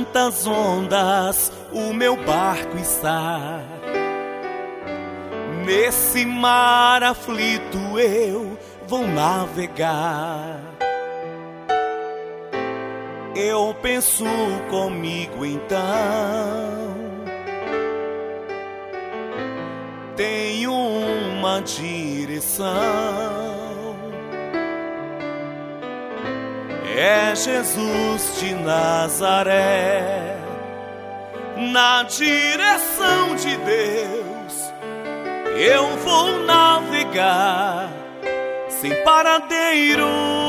tantas ondas o meu barco está. Nesse mar aflito eu vou navegar. Eu penso comigo então, tenho uma direção. É Jesus de Nazaré, na direção de Deus eu vou navegar sem paradeiro.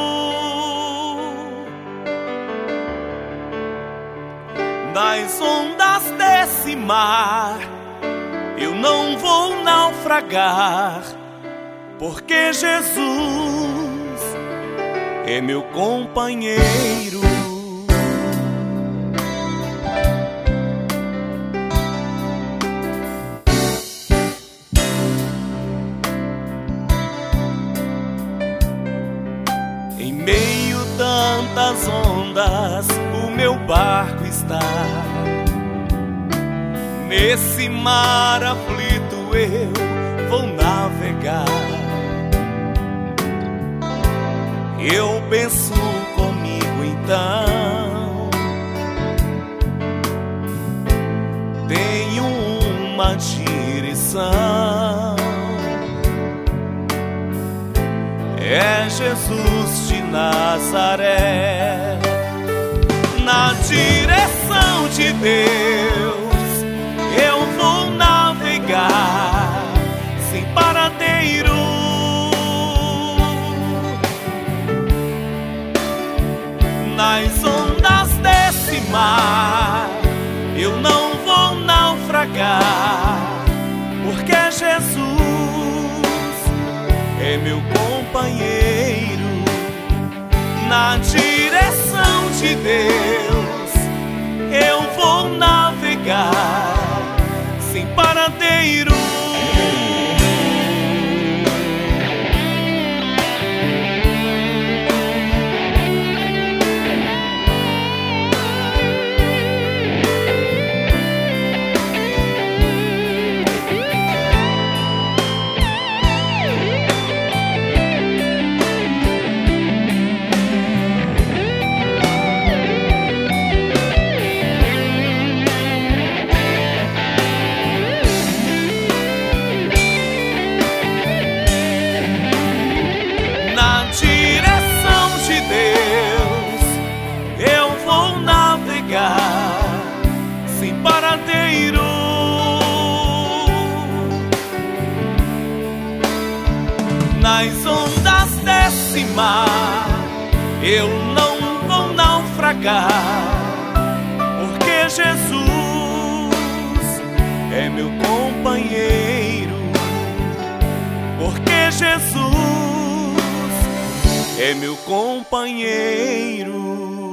Nas ondas desse mar eu não vou naufragar, porque Jesus é meu companheiro. Em meio tantas ondas o meu barco está. Nesse mar aflito eu vou navegar. Eu penso comigo então, tenho uma direção. É Jesus de Nazaré, na direção de Deus eu vou navegar sem paradeiro. Nas ondas desse mar eu não vou naufragar, porque Jesus é meu companheiro. Na direção de Deus eu vou navegar sem paradeiro. Sem paradeiro. Nas ondas desse mar eu não vou naufragar, porque Jesus é meu companheiro. Porque Jesus é meu companheiro.